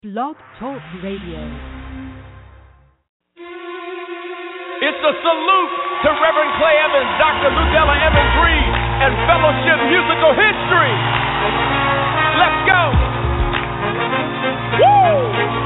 Blog Talk Radio. It's a salute to Reverend Clay Evans, Dr. Ludella Evans Reed, and Fellowship Musical History. Let's go. Woo!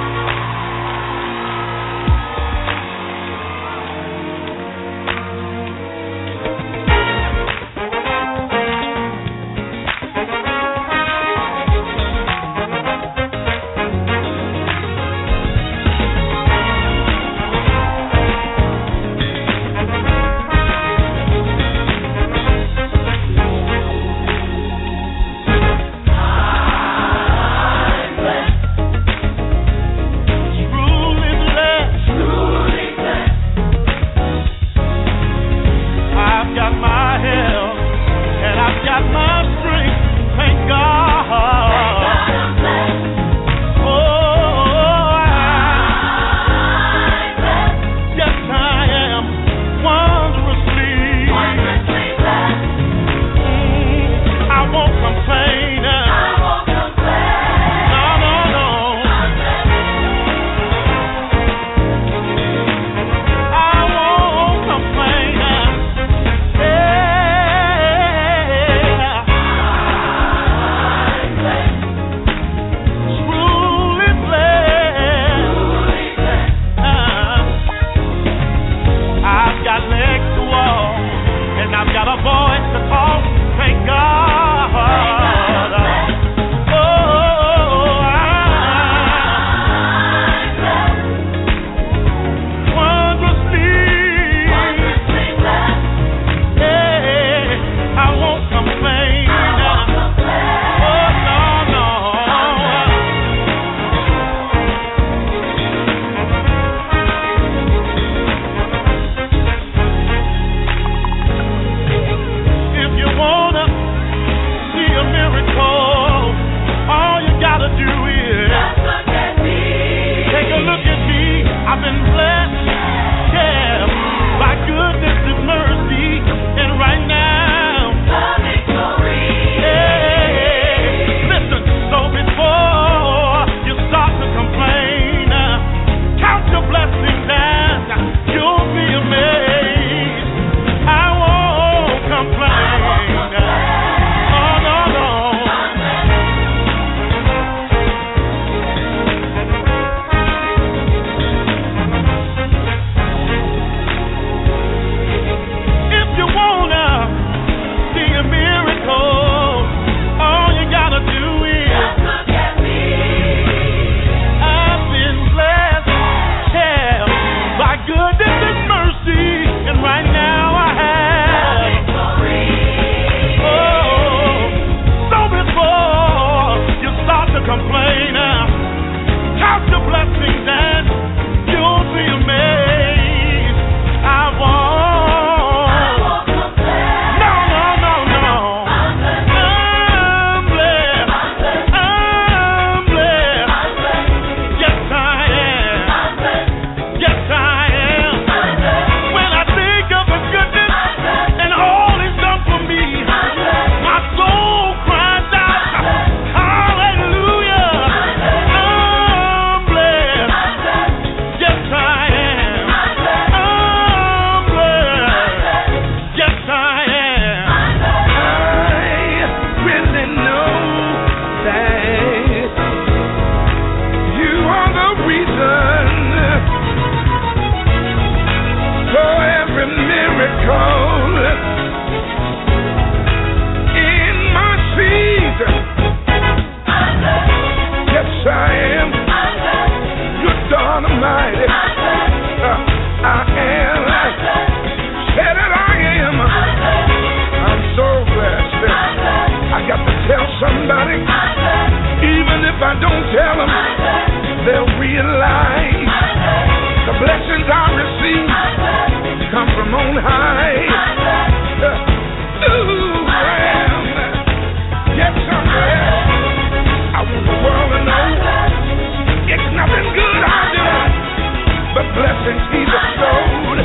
Blessings he bestowed.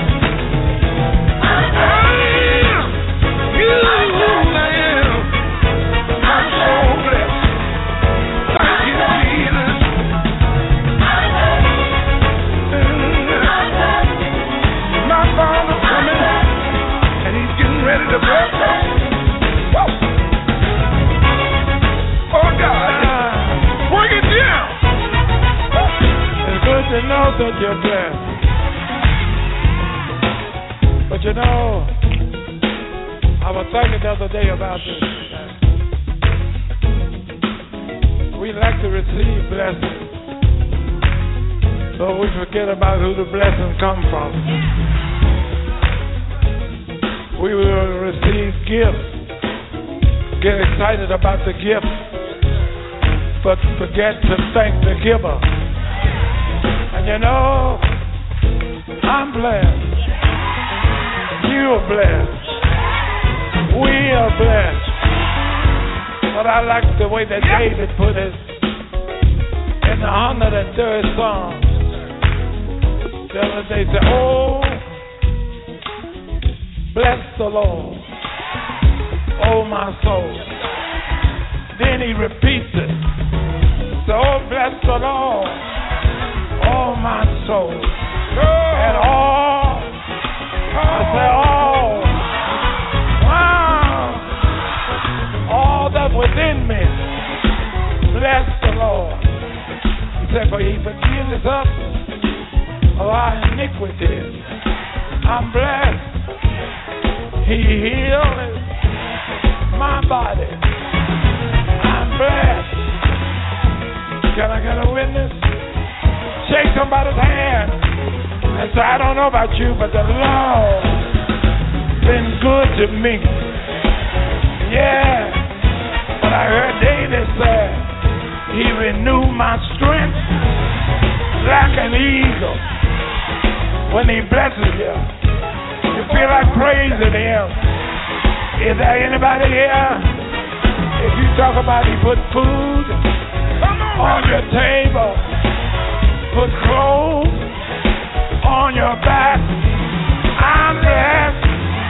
that you're blessed. But you know, I was thinking the other day about this. We like to receive blessings, but we forget about who the blessings come from. We will receive gifts, get excited about the gift, but forget to thank the giver. And you know, I'm blessed. You're blessed. We are blessed. But I like the way that David put it in the 103rd Psalm. The other day said, oh, bless the Lord, oh my soul. Then he repeats it. So, oh, bless the Lord, oh my soul. And all, I say all, wow, all that within me, bless the Lord. He said, for he forgives us of our iniquities. I'm blessed. He heals my body. I'm blessed. Can I get a witness? Shake somebody's hand and say, I don't know about you, but the Lord's been good to me. Yeah. But I heard David say, he renewed my strength like an eagle. When he blesses you, you feel like praising him. Is there anybody here? If you talk about he put food on your table, put clothes on your back, I'm blessed.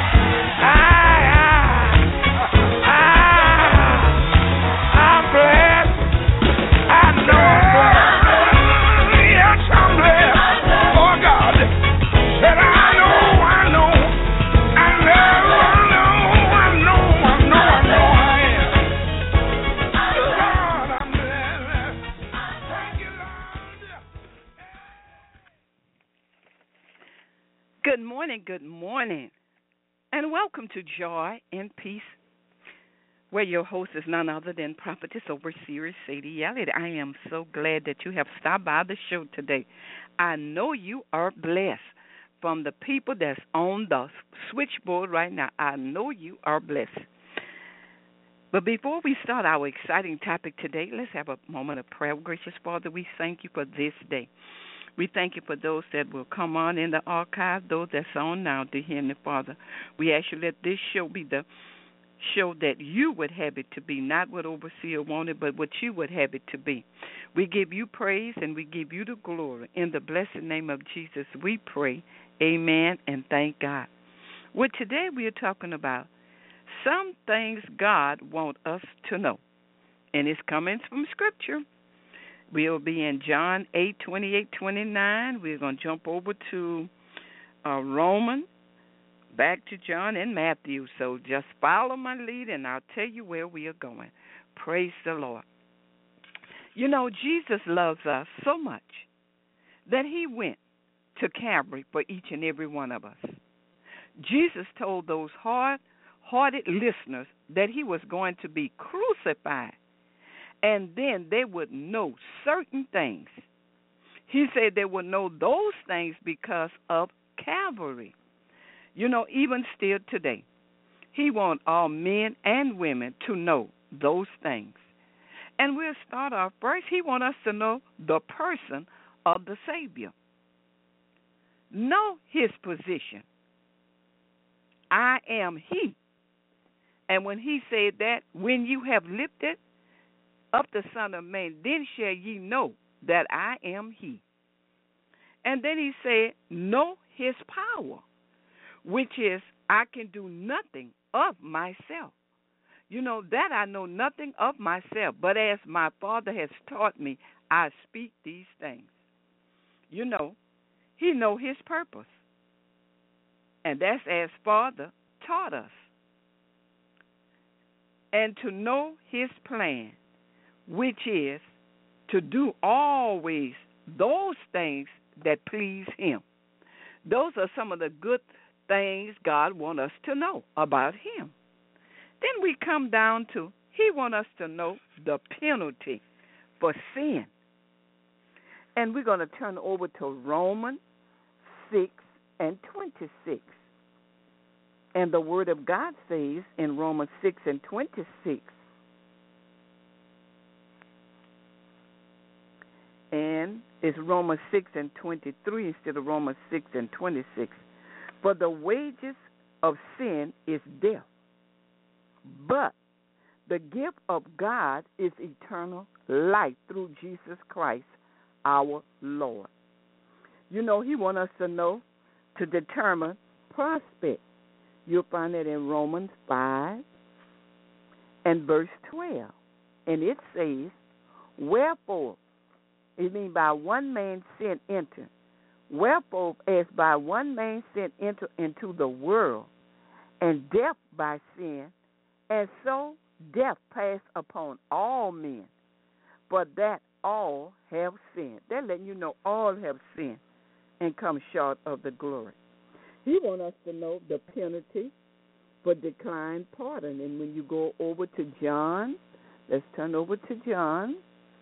I'm blessed. I know I'm blessed. Yes, I'm blessed. Oh God, said I know. Good morning, and welcome to Joy and Peace, where your host is none other than Prophetess Overseer Sadie Elliott. I am so glad that you have stopped by the show today. I know you are blessed from the people that's on the switchboard right now. I know you are blessed. But before we start our exciting topic today, let's have a moment of prayer. Gracious Father, we thank you for this day. We thank you for those that will come on in the archive, those that's on now, dear Heavenly Father. We ask you let this show be the show that you would have it to be, not what Overseer wanted, but what you would have it to be. We give you praise and we give you the glory. In the blessed name of Jesus, we pray. Amen and thank God. Well, today we are talking about some things God wants us to know, and it's coming from Scripture. We'll be in John 8:28-29. We're going to jump over to Romans, back to John and Matthew. So just follow my lead, and I'll tell you where we are going. Praise the Lord. You know, Jesus loves us so much that he went to Calvary for each and every one of us. Jesus told those hard-hearted listeners that he was going to be crucified, and then they would know certain things. He said they would know those things because of Calvary. You know, even still today, he wants all men and women to know those things. And we'll start off first. He wants us to know the person of the Savior. Know his position. I am he. And when he said that, when you have lifted up the Son of Man, then shall ye know that I am he. And then he said, know his power, which is I can do nothing of myself. You know, that I know nothing of myself, but as my Father has taught me, I speak these things. You know, he know his purpose. And that's as Father taught us. And to know his plan, which is to do always those things that please Him. Those are some of the good things God wants us to know about Him. Then we come down to He wants us to know the penalty for sin. And we're going to turn over to Romans 6 and 26. And the Word of God says in Romans 6 and 26, and it's Romans 6 and 23 instead of Romans 6 and 26. For the wages of sin is death, but the gift of God is eternal life through Jesus Christ our Lord. You know, He wants us to know to determine prospect. You'll find it in Romans 5 and verse 12. And it says, wherefore, it means by one man sin entered. Wherefore, as by one man sin entered into the world, and death by sin, and so death passed upon all men, but that all have sinned. They're letting you know all have sinned and come short of the glory. He wants us to know the penalty for declined pardon. And when you go over to John, let's turn over to John,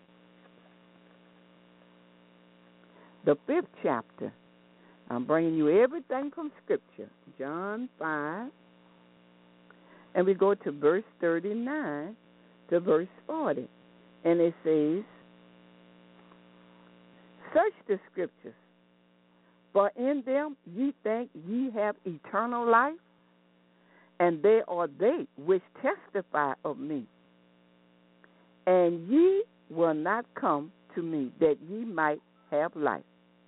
the 5th chapter. I'm bringing you everything from Scripture. John 5, and we go to verse 39 to verse 40. And it says, search the Scriptures, for in them ye think ye have eternal life, and they are they which testify of me. And ye will not come to me that ye might have life.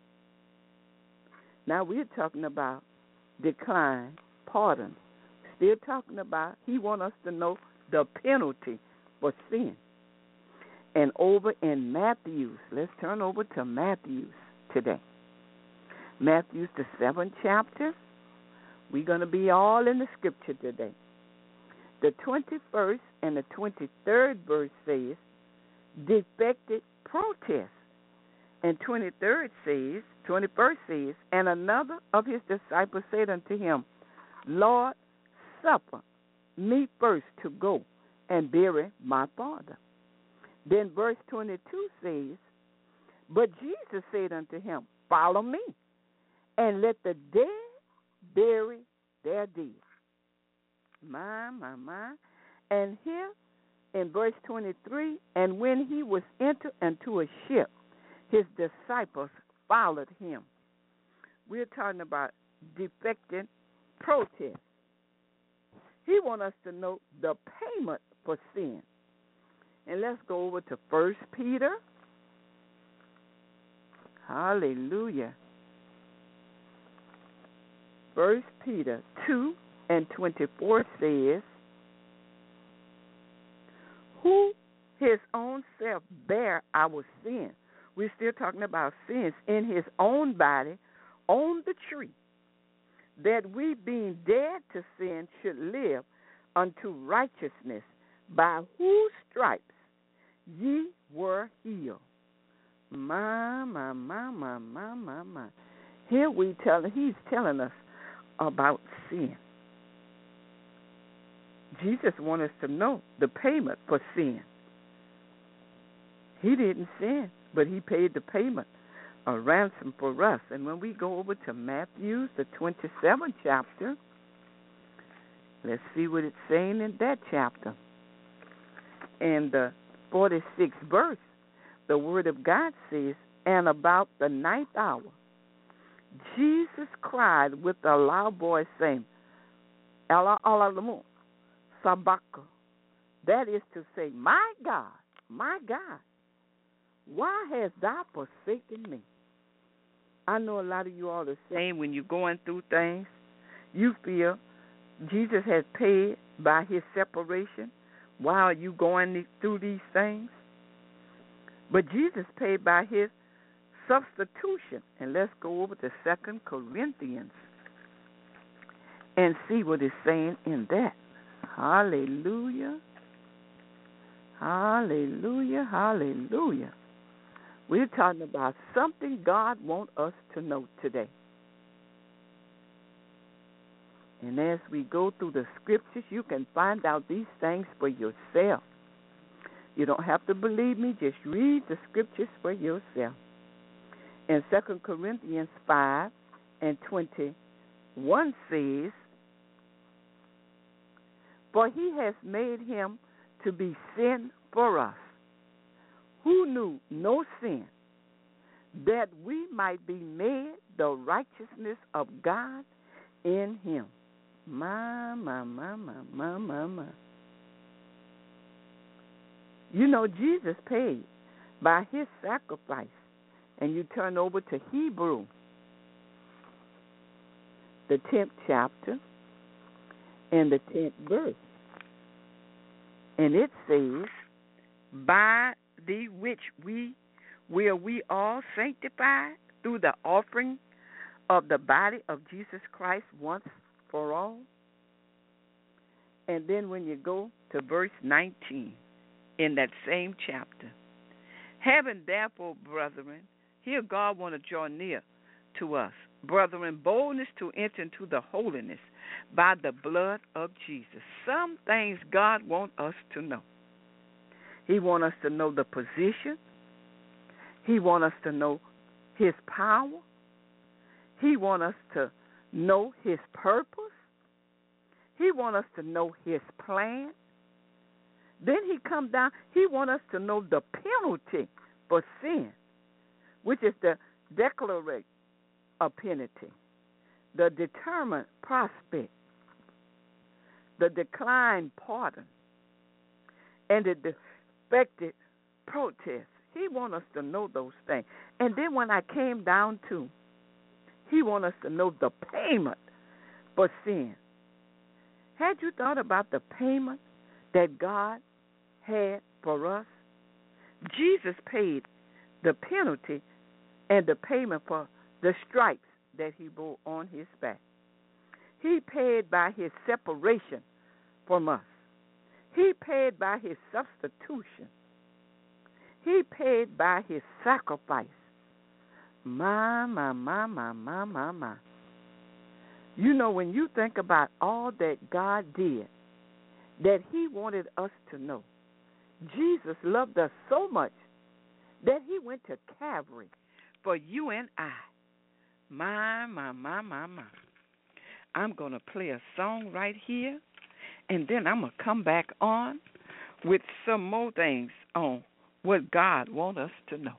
Now we're talking about decline, pardon. Still talking about He wants us to know the penalty for sin. And over in Matthew, let's turn over to Matthew today. Matthew, the 7th chapter. We're going to be all in the Scripture today. The 21st and the 23rd verse says, defected protest. And 21st says, and another of His disciples said unto Him, Lord, suffer me first to go and bury my father. Then verse 22 says, but Jesus said unto him, follow me, and let the dead bury their dead. My. And here in verse 23, and when he was entered into a ship, his disciples followed him. We're talking about defected protest. He wants us to know the payment for sin. And let's go over to 1 Peter. Hallelujah. 1 Peter 2 and 24 says, who his own self bare our sin. We're still talking about sins in his own body on the tree, that we being dead to sin should live unto righteousness, by whose stripes ye were healed. My. Here he's telling us about sin. Jesus wants us to know the payment for sin. He didn't sin, but he paid the payment, a ransom for us. And when we go over to Matthew, the 27th chapter, let's see what it's saying in that chapter. In the 46th verse, the Word of God says, and about the 9th hour, Jesus cried with a loud voice, saying, Ella Alamu, Sabaka. That is to say, my God, why hast thou forsaken me? I know a lot of you all are saying when you're going through things, you feel Jesus has paid by his separation while you going through these things. But Jesus paid by his substitution. And let's go over to 2 Corinthians and see what it's saying in that. Hallelujah. Hallelujah. Hallelujah. We're talking about something God wants us to know today. And as we go through the scriptures, you can find out these things for yourself. You don't have to believe me. Just read the scriptures for yourself. In 2 Corinthians 5:21 says, "For he has made him to be sin for us, who knew no sin, that we might be made the righteousness of God in him." My. You know, Jesus paid by his sacrifice. And you turn over to Hebrew, the 10th chapter, and the 10th verse. And it says, "By the which we all sanctified through the offering of the body of Jesus Christ once for all." And then when you go to verse 19 in that same chapter, "Having therefore, brethren," here God want to draw near to us, "brethren, boldness to enter into the holiness by the blood of Jesus." Some things God wants us to know. He wants us to know the position. He wants us to know his power. He wants us to know his purpose. He wants us to know his plan. Then he comes down, he wants us to know the penalty for sin, which is the declarate of penalty, the determined prospect, the declined pardon, and the defected protest. He wants us to know those things. And then when I came down to, he wants us to know the payment for sin. Had you thought about the payment that God had for us? Jesus paid the penalty and the payment for the stripes that he bore on his back. He paid by his separation from us. He paid by his substitution. He paid by his sacrifice. My. You know, when you think about all that God did, that he wanted us to know, Jesus loved us so much that he went to Calvary for you and I. My. I'm going to play a song right here, and then I'm going to come back on with some more things on what God wants us to know.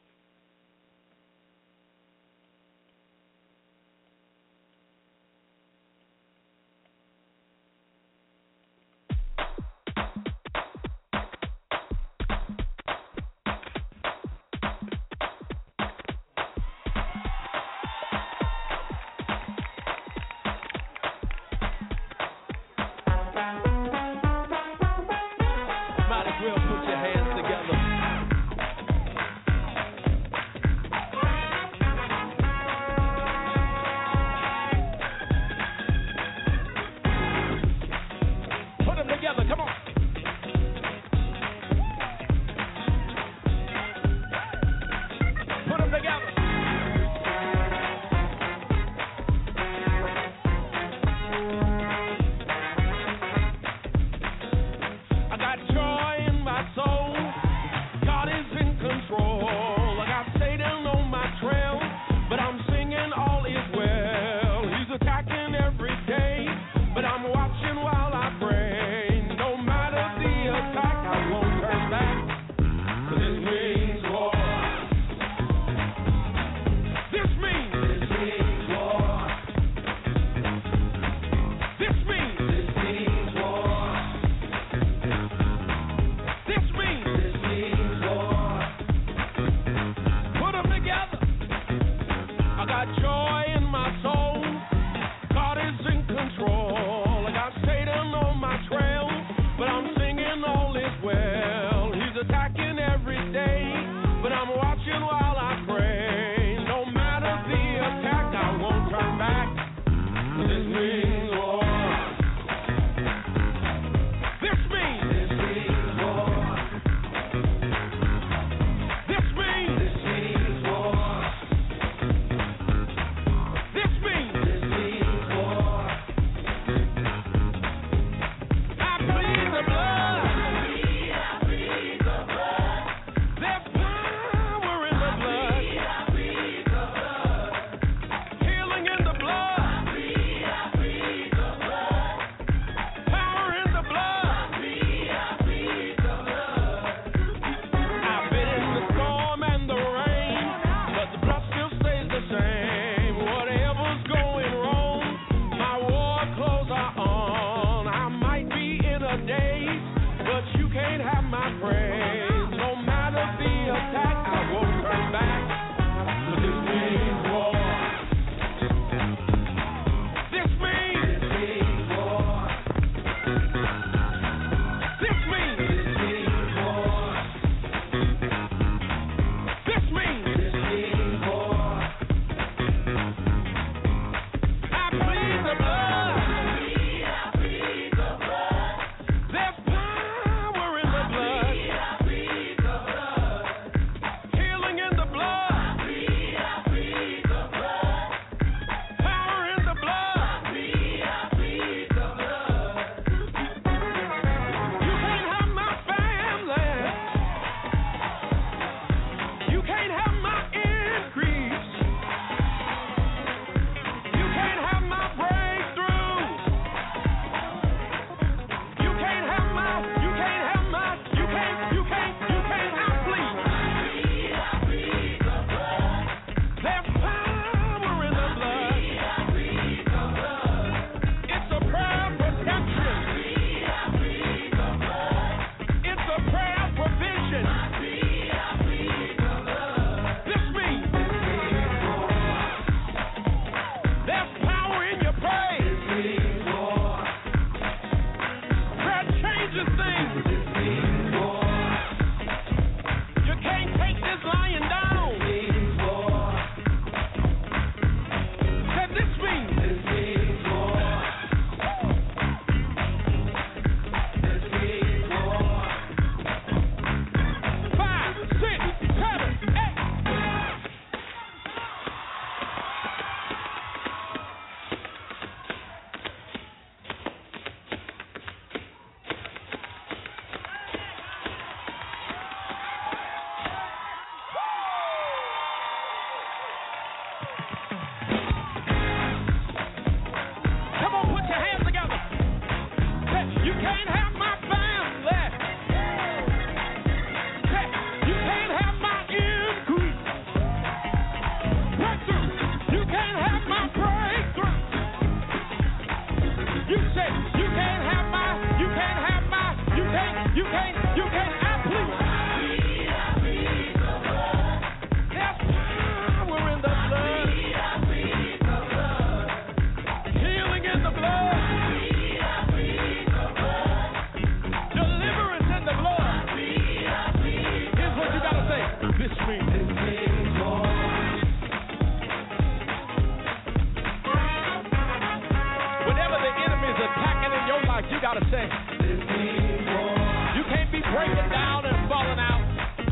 gotta say. You can't be breaking down and falling out.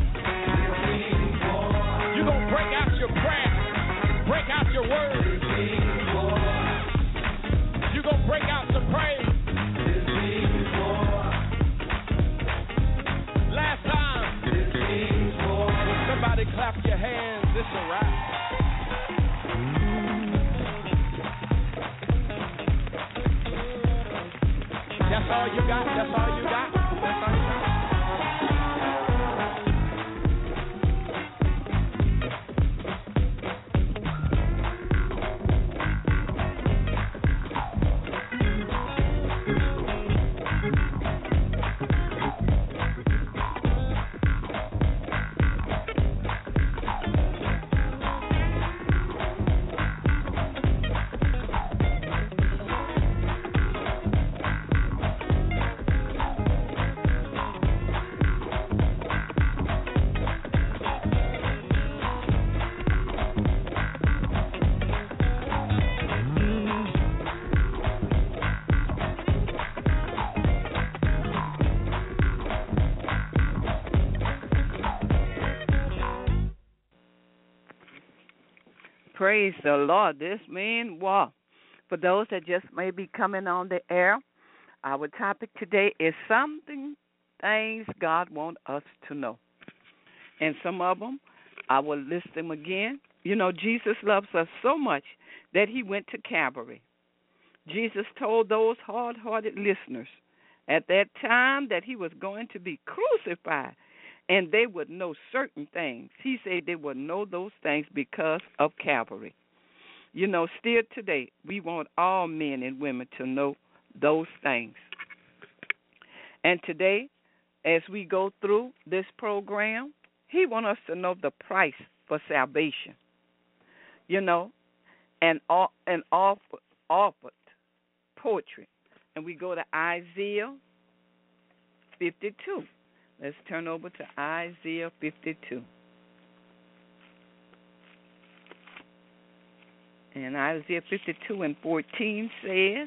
You're gonna break out your prayer, break out your word. You're gonna break out some praise. Last time, when somebody clap your hands, it's a wrap. That's all you got? That's all you got? That's all you got? Praise the Lord. This means war. For those that just may be coming on the air, our topic today is things God wants us to know. And some of them, I will list them again. You know, Jesus loves us so much that he went to Calvary. Jesus told those hard-hearted listeners at that time that he was going to be crucified, and they would know certain things. He said they would know those things because of Calvary. You know, still today, we want all men and women to know those things. And today, as we go through this program, he wants us to know the price for salvation. You know, and offered poetry. And we go to Isaiah 52. Let's turn over to Isaiah 52. And Isaiah 52 and 14 says,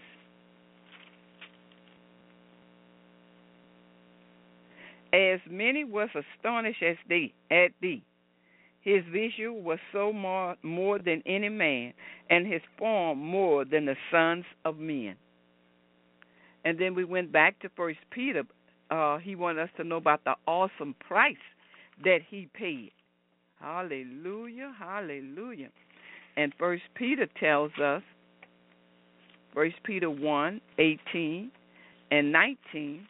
as many was astonished as at thee. His visual was so more than any man, and his form more than the sons of men. And then we went back to 1 Peter. He wanted us to know about the awesome price that he paid. Hallelujah, hallelujah. And 1 Peter tells us, 1 Peter 1, 18 and 19.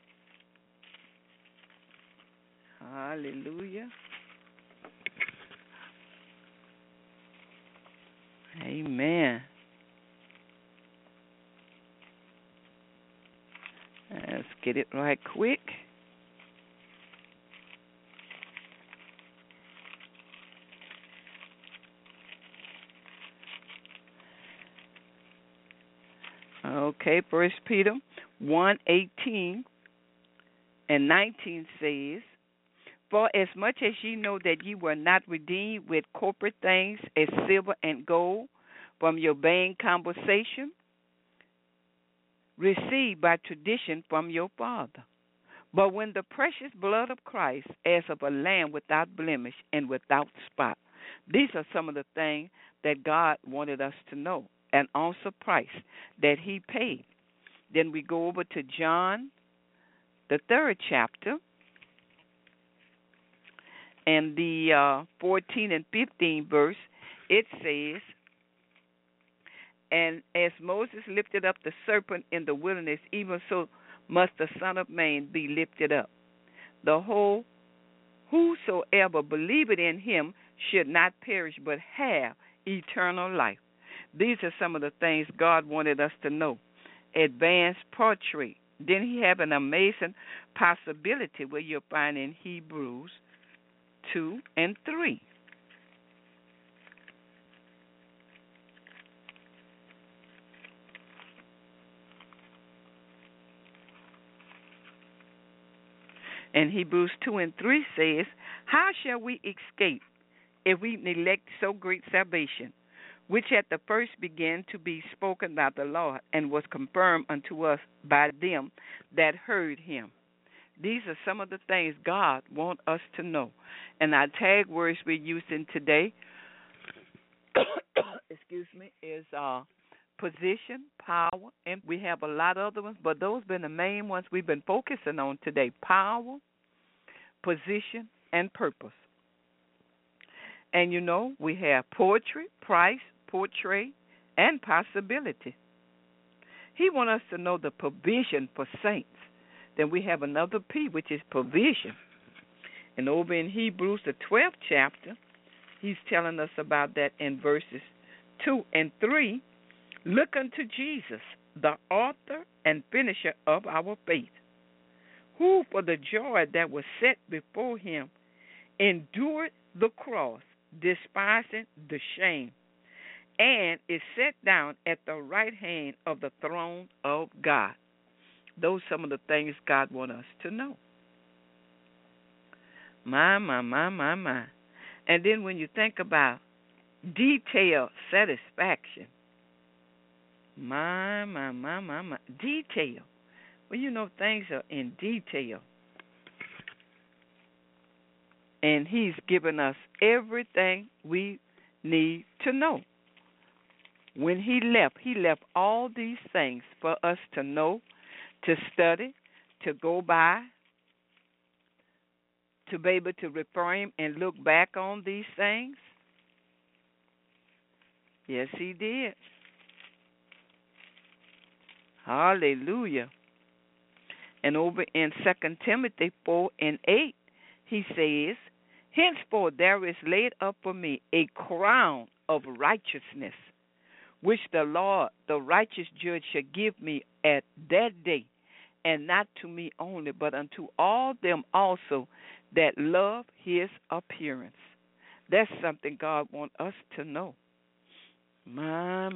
Hallelujah. Amen. Let's get it right quick. Okay, 1 Peter 1:18 and 19 says, for as much as ye know that ye were not redeemed with corporate things as silver and gold from your vain conversation, received by tradition from your father, but when the precious blood of Christ, as of a lamb without blemish and without spot. These are some of the things that God wanted us to know, an awesome price that he paid. Then we go over to John, the 3rd chapter, and the 14 and 15 verse. It says, and as Moses lifted up the serpent in the wilderness, even so must the Son of Man be lifted up. Whosoever believeth in him should not perish, but have eternal life. These are some of the things God wanted us to know. Advanced portrait. Then he have an amazing possibility where you'll find in Hebrews 2 and 3. And Hebrews 2 and 3 says, how shall we escape if we neglect so great salvation, which at the first began to be spoken by the Lord, and was confirmed unto us by them that heard him. These are some of the things God wants us to know. And our tag words we're using today, is position, power, and we have a lot of other ones, but those have been the main ones we've been focusing on today: power, position, and purpose. And you know, we have poetry, price, portray, and possibility. He wants us to know the provision for saints. Then we have another P, which is provision. And over in Hebrews, the 12th chapter, he's telling us about that in verses 2 and 3. Look unto Jesus, the author and finisher of our faith, who for the joy that was set before him endured the cross, despising the shame, and is set down at the right hand of the throne of God. Those are some of the things God wants us to know. My. And then when you think about detailed satisfaction, my. Detail. Well, you know, things are in detail. And he's given us everything we need to know. When he left all these things for us to know, to study, to go by, to be able to reframe and look back on these things. Yes, he did. Hallelujah. And over in 2 Timothy 4 and 8, he says, henceforth there is laid up for me a crown of righteousness, which the Lord, the righteous judge, shall give me at that day, and not to me only, but unto all them also that love his appearance. That's something God wants us to know. My.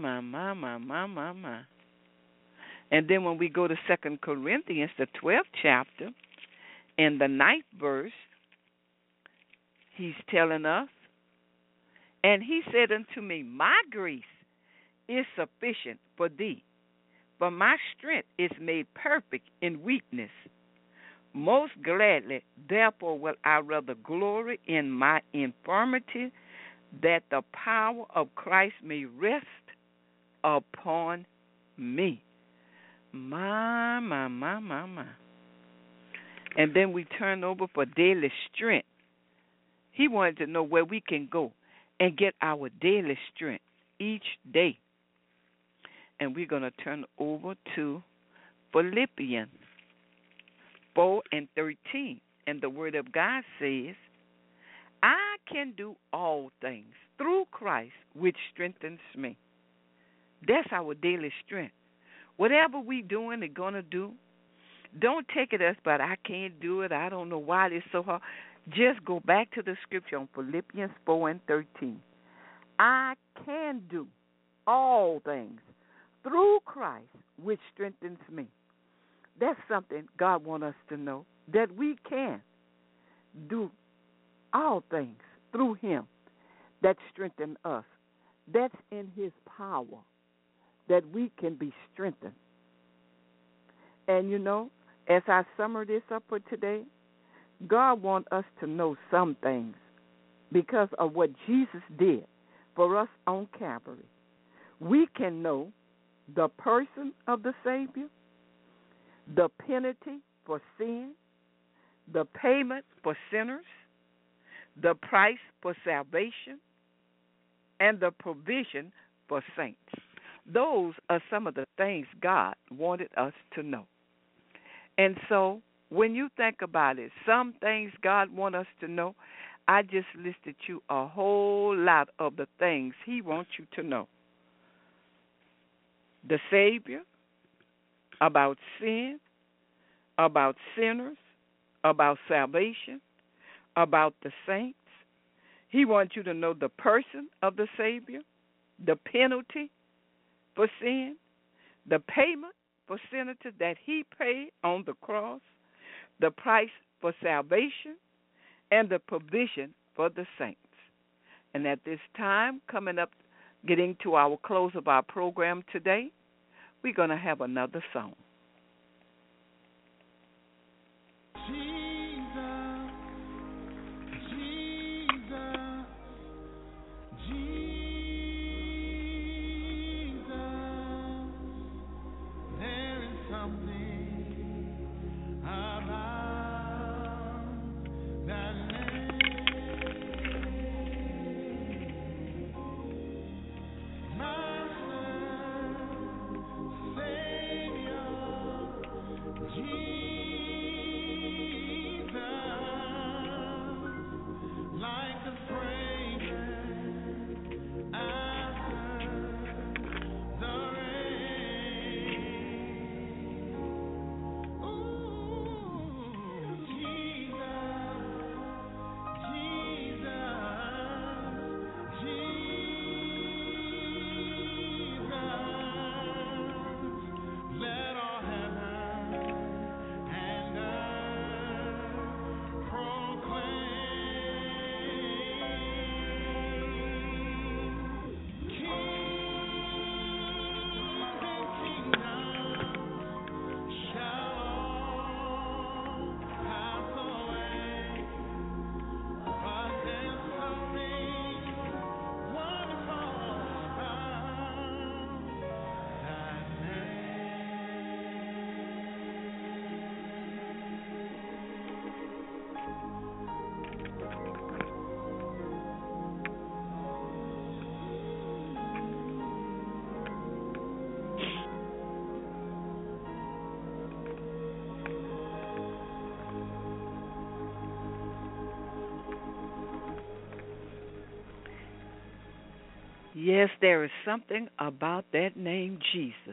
And then when we go to 2 Corinthians, the 12th chapter, in the 9th verse, he's telling us, and he said unto me, my grace is sufficient for thee, for my strength is made perfect in weakness. Most gladly, therefore, will I rather glory in my infirmity, that the power of Christ may rest upon me. My. And then we turn over for daily strength. He wanted to know where we can go and get our daily strength each day. And we're going to turn over to Philippians 4 and 13. And the Word of God says, I can do all things through Christ, which strengthens me. That's our daily strength. Whatever we doing and going to do, don't take it as, but I can't do it. I don't know why it's so hard. Just go back to the scripture on Philippians 4 and 13. I can do all things through Christ, which strengthens me. That's something God wants us to know, that we can do all things through him that strengthens us. That's in his power, that we can be strengthened. And you know, as I summary this up for today, God wants us to know some things because of what Jesus did for us on Calvary. We can know the person of the Savior, the penalty for sin, the payment for sinners, the price for salvation, and the provision for saints. Those are some of the things God wanted us to know. And so when you think about it, some things God wants us to know, I just listed you a whole lot of the things he wants you to know. The Savior, about sin, about sinners, about salvation, about the saints. He wants you to know the person of the Savior, the penalty for sin, the payment for sin that he paid on the cross, the price for salvation, and the provision for the saints. And at this time, coming up Getting to our close of our program today, we're going to have another song. Yes, there is something about that name, Jesus.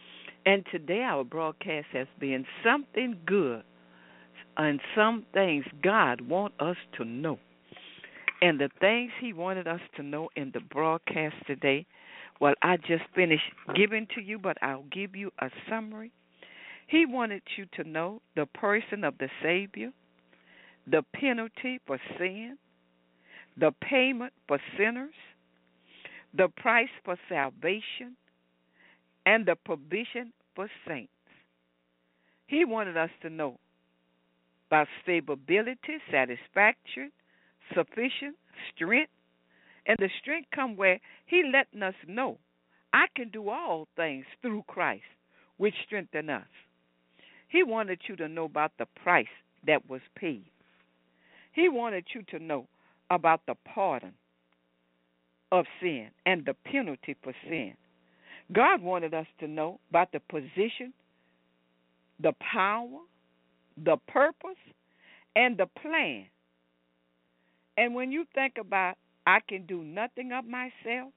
And today our broadcast has been something good and some things God wants us to know. And the things he wanted us to know in the broadcast today, well, I just finished giving to you, but I'll give you a summary. He wanted you to know the person of the Savior, the penalty for sin, the payment for sinners, the price for salvation, and the provision for saints. He wanted us to know about stability, satisfaction, sufficient strength, and the strength come where he letting us know I can do all things through Christ, which strengthen us. He wanted you to know about the price that was paid. He wanted you to know about the pardon of sin and the penalty for sin. God wanted us to know about the position, the power, the purpose, and the plan. And when you think about I can do nothing of myself,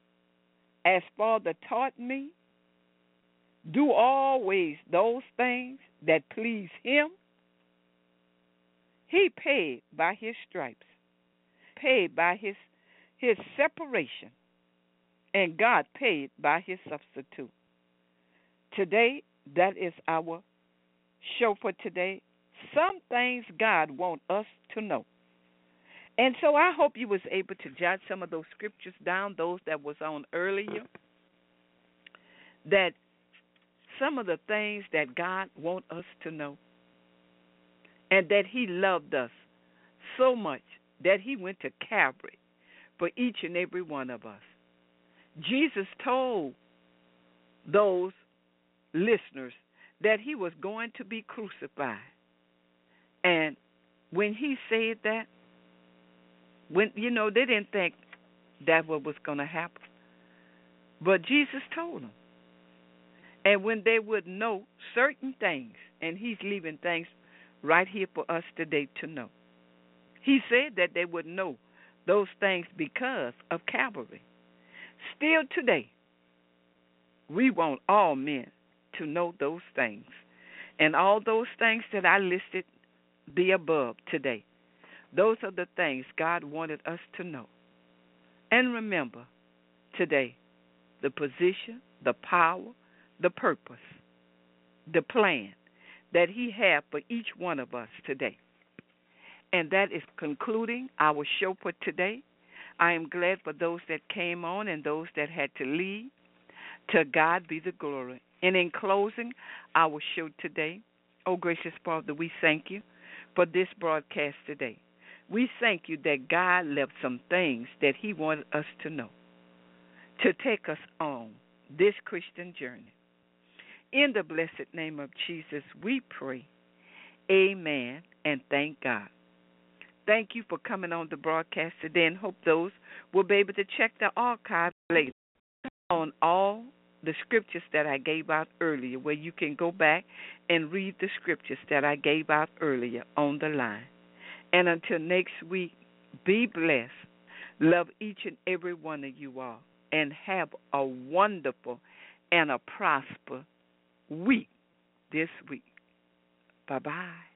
as Father taught me, do always those things that please him. He paid by his stripes, paid by his separation, and God paid by his substitute. Today, that is our show for today. Some things God wants us to know. And so I hope you was able to jot some of those scriptures down, those that was on earlier, that some of the things that God wants us to know, and that he loved us so much that he went to Calvary for each and every one of us. Jesus told those listeners that he was going to be crucified. And when he said that, when they didn't think that what was going to happen. But Jesus told them. And when they would know certain things, and he's leaving things right here for us today to know. He said that they would know those things because of Calvary. Still today, we want all men to know those things. And all those things that I listed the above today, those are the things God wanted us to know. And remember, today, the position, the power, the purpose, the plan that he had for each one of us today. And that is concluding our show for today. I am glad for those that came on and those that had to leave. To God be the glory. And in closing our show today, oh gracious Father, we thank you for this broadcast today. We thank you that God left some things that he wanted us to know to take us on this Christian journey. In the blessed name of Jesus, we pray. Amen and thank God. Thank you for coming on the broadcast today, and hope those will be able to check the archive later on all the scriptures that I gave out earlier, where you can go back and read the scriptures that I gave out earlier on the line. And until next week, be blessed. Love each and every one of you all, and have a wonderful and a prosperous week this week. Bye-bye.